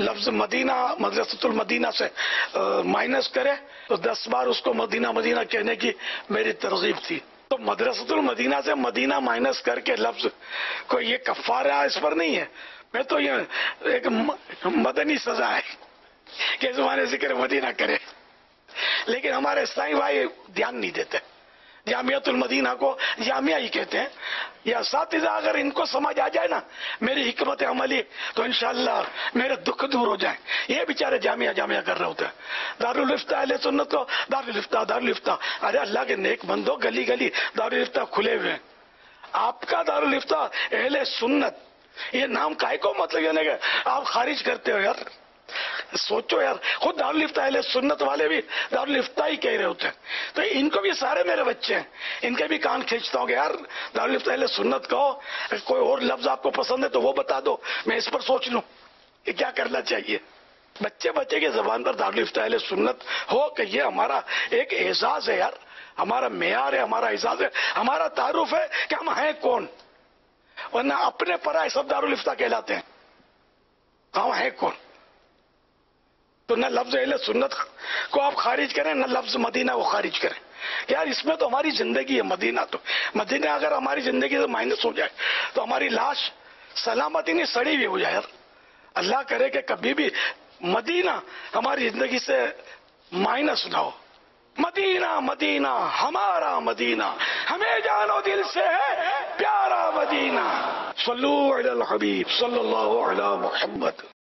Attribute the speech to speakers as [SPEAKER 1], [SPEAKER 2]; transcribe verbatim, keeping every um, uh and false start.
[SPEAKER 1] لفظ مدینہ مدرسۃ المدینہ سے مائنس کرے تو دس بار اس کو مدینہ مدینہ کہنے کی میری ترغیب تھی. تو مدرسۃ المدینہ سے مدینہ مائنس کر کے لفظ کو یہ کفارہ اس پر نہیں ہے. میں تو یہ ایک مدنی سزا ہے کہ زمانے ذکر مدینہ کرے. لیکن ہمارے اسلامی بھائی دھیان نہیں دیتے. جامعۃ المدینہ کو جامعہ ہی کہتے ہیں. یہ اساتذہ اگر ان کو سمجھ آ جائے نا میری حکمت عملی تو انشاءاللہ میرے دکھ دور ہو جائیں. یہ بیچارے جامعہ جامعہ کر رہے ہوتے ہیں. دارالفتہ اہل سنت کو دارالفتہ دارالفتہ. ارے اللہ کے نیک بندو گلی گلی دارالفتہ کھلے ہوئے ہیں. آپ کا دارالفتہ اہل سنت یہ نام کائے کو مطلب یہ نہیں کہ آپ خارج کرتے ہو. یار سوچو یار, خود دارالفتہ اہل سنت والے بھی دارالفتہ ہی کہہ رہے ہوتے ہیں. تو ان کو بھی سارے میرے بچے ہیں, ان کے بھی کان کھینچتا ہوں کہ یار دارالفتہ اہل سنت کہو, کوئی اور لفظ آپ کو پسند ہے تو وہ بتا دو, میں اس پر سوچ لوں کہ کیا کرنا چاہیے. بچے بچے کی زبان پر دارالفتہ اہل سنت ہو کہ یہ ہمارا ایک اعزاز ہے یار, ہمارا معیار ہے, ہمارا اعزاز ہے, ہمارا تعارف ہے کہ ہم ہیں کون. ورنہ اپنے پرائے سب دارالفتہ کہلاتے ہیں, ہم ہیں کون. تو نہ لفظ اہل سنت کو آپ خارج کریں نہ لفظ مدینہ کو خارج کریں. یار اس میں تو ہماری زندگی ہے. مدینہ تو مدینہ اگر ہماری زندگی سے مائنس ہو جائے تو ہماری لاش سلامتی نہیں سڑی بھی ہو جائے. یار اللہ کرے کہ کبھی بھی مدینہ ہماری زندگی سے مائنس نہ ہو. مدینہ مدینہ ہمارا مدینہ, ہمیں جانو دل سے ہے پیارا مدینہ. صلو علی الحبیب صلی اللہ علی محمد.